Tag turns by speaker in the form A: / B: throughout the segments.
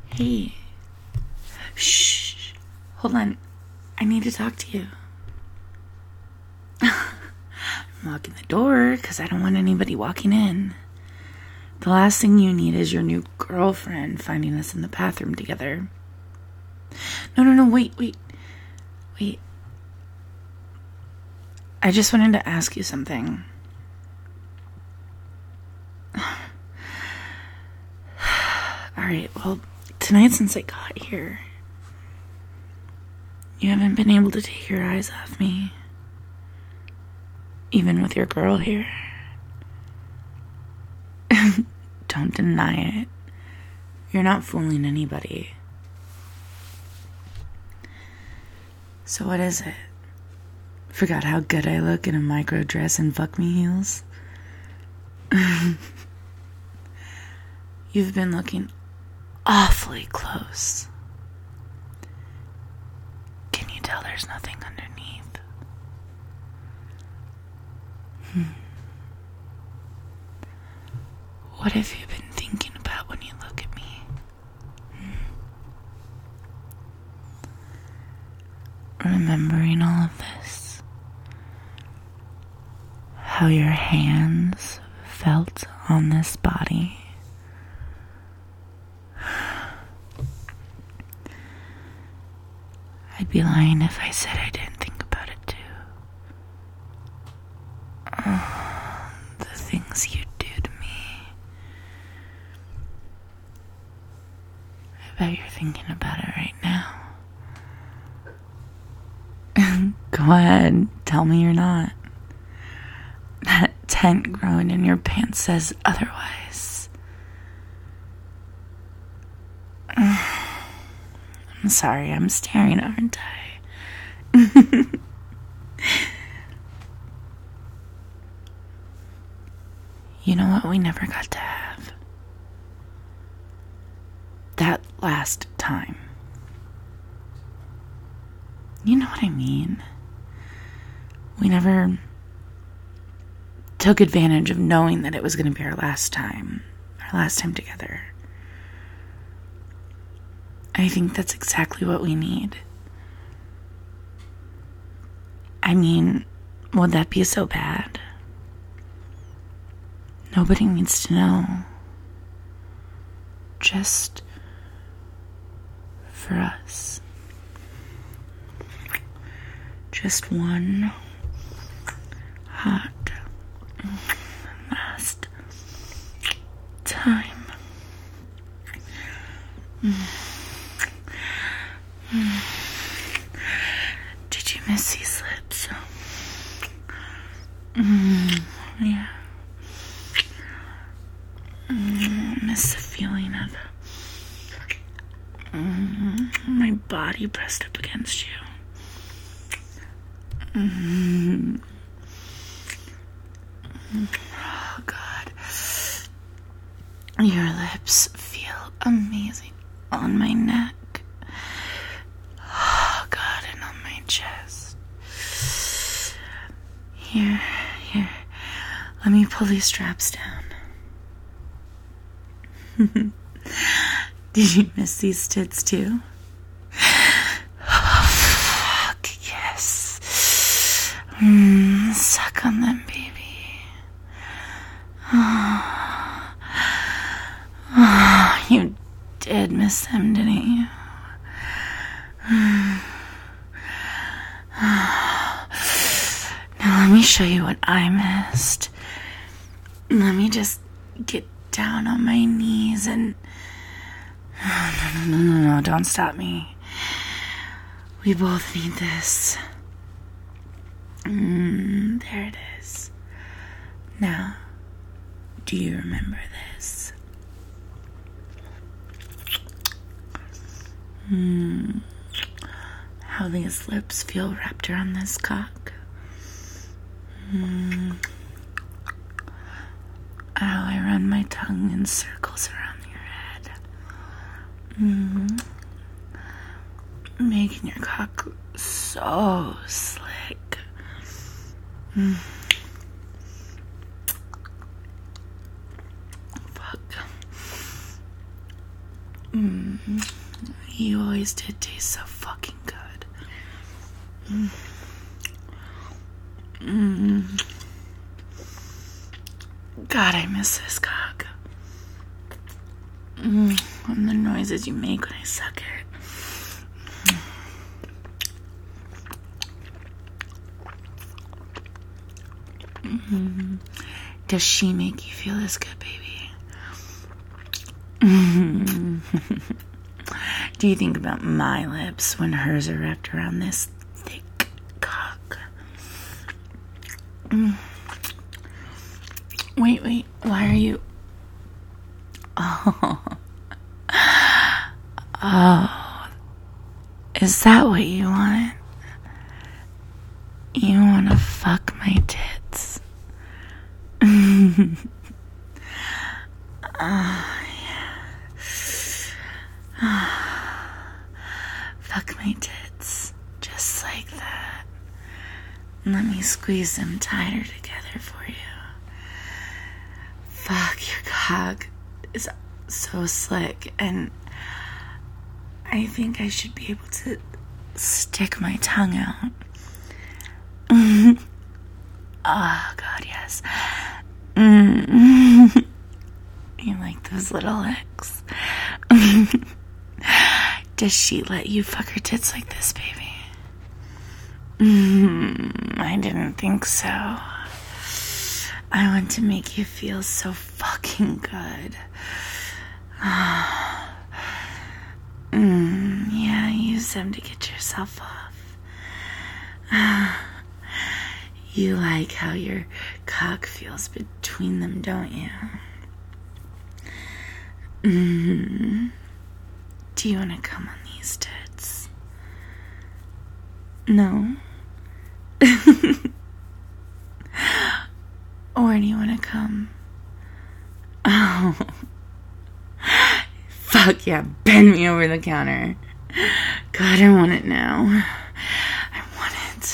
A: Hey. Shh. Hold on. I need to talk to you. I'm locking the door because I don't want anybody walking in. The last thing you need is your new girlfriend finding us in the bathroom together. No, wait. I just wanted to ask you something. Alright, well, tonight since I got here, you haven't been able to take your eyes off me. Even with your girl here. Don't deny it. You're not fooling anybody. So what is it? Forgot how good I look in a micro dress and fuck me heels? You've been looking awfully close. Can you tell there's nothing underneath? What have you been thinking about when you look at me? Remembering all of this? How your hands felt on this body? I'd be lying if I said I didn't think about it too. The things you do to me. I bet you're thinking about it right now. Go ahead, tell me you're not. That tent growing in your pants says otherwise. I'm sorry, I'm staring, aren't I? You know what we never got to have? That last time. You know what I mean? We never took advantage of knowing that it was going to be our last time together. I think that's exactly what we need. I mean, would that be so bad? Nobody needs to know. Just for us. Just one hot last time. Did you miss these lips? Yeah. Miss the feeling of my body pressed up against you. Oh God. Your lips feel amazing on my neck. Oh God, and on my chest. Here. Let me pull these straps down. Did you miss these tits too? Oh, fuck, yes. Suck on them, baby. Oh, you did miss them, didn't you? Now let me show you what I missed. Let me just get down on my knees and... No, don't stop me. We both need this. There it is. Now, do you remember this? How these lips feel wrapped around this cock. How I run my tongue in circles around your head. Making your cock so slick. Fuck. You always did taste so fucking good. God, I miss this cock. And the noises you make when I suck it. Does she make you feel this good, baby? Do you think about my lips when hers are wrapped around this thick cock? Wait, why are you... Oh, is that what you want? You want to fuck my tits? Fuck my tits, just like that. Let me squeeze them tighter together for you. Fuck, your cock is so slick, and I think I should be able to stick my tongue out. Oh, God, yes. You like those little licks. Does she let you fuck her tits like this, baby? I didn't think so. I want to make you feel so fucking good. Yeah, use them to get yourself off. You like how your cock feels between them, don't you? Do you want to come on these tits? No? Or do you want to come? Oh. Fuck yeah, bend me over the counter. God, I want it now. I want it.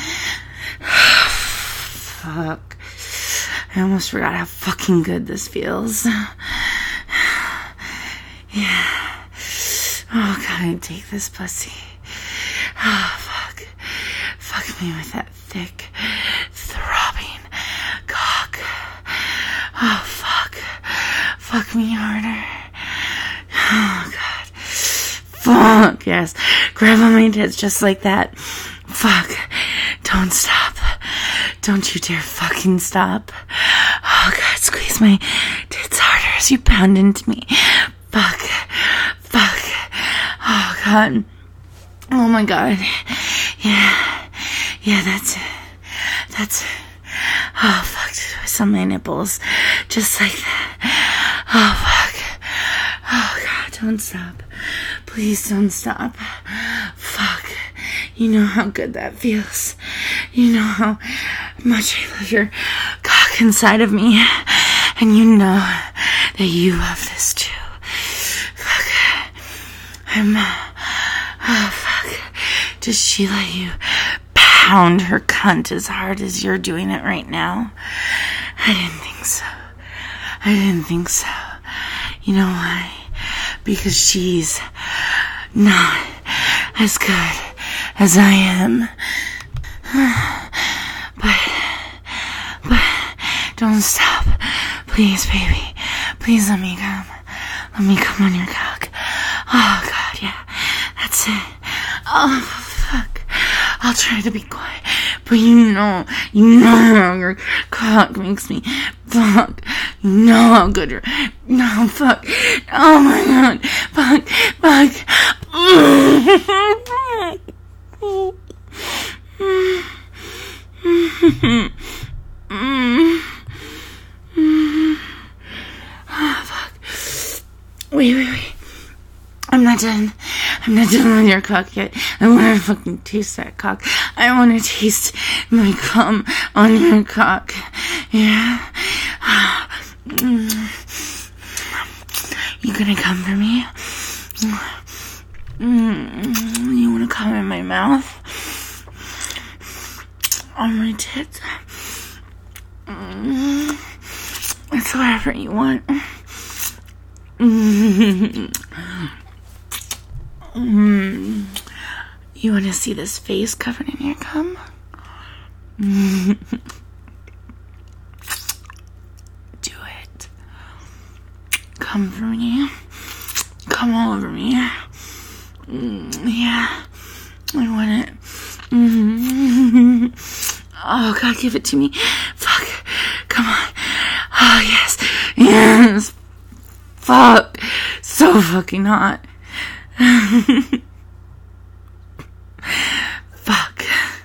A: Fuck. I almost forgot how fucking good this feels. Yeah. Oh, God, take this pussy. Oh, fuck. Fuck me with that thick, throbbing cock. Oh, fuck. Fuck me harder. Oh, God. Fuck, yes. Grab on my tits just like that. Fuck. Don't stop. Don't you dare fucking stop. Oh, God, squeeze my tits harder as you pound into me. Fuck. Fuck. Oh, God. Oh, my God. Yeah, that's it. That's it. Oh, fuck. Twist on my nipples. Just like that. Oh, fuck. Oh, God, don't stop. Please don't stop. Fuck. You know how good that feels. You know how much I love your cock inside of me. And you know that you love this too. Fuck. Oh, fuck. Does she let you pound her cunt as hard as you're doing it right now? I didn't think so. You know why? Because she's not as good as I am. But don't stop. Please, baby. Please let me come. Let me come on your cock. Oh, God, yeah. That's it. Oh, fuck. I'll try to be quiet. But you know how your cock makes me fuck. You know how good your... No, fuck. Oh, my God. Fuck. Oh, fuck. Wait. I'm not done with your cock yet. I want to fucking taste that cock. I want to taste my cum on your cock. Yeah. You gonna come for me? You wanna come in my mouth? On my tits? It's whatever you want. You want to see this face covered in your cum? Do it. Come for me. Come all over me. Yeah. I want it. Oh, God, give it to me. Fuck. Come on. Oh, yes. Yes. Fuck. So fucking hot. Fuck.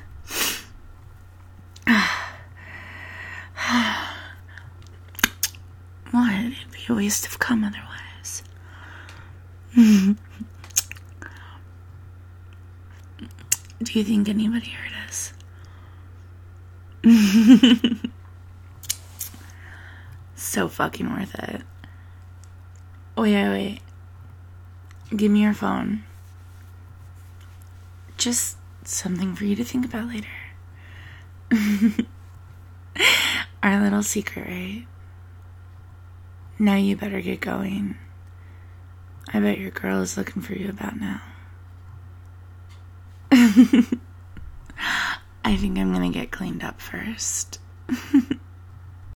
A: What? It'd be a waste of cum otherwise. Do you think anybody heard us? So fucking worth it. Wait. Give me your phone. Just something for you to think about later. Our little secret, right? Now you better get going. I bet your girl is looking for you about now. I think I'm gonna get cleaned up first.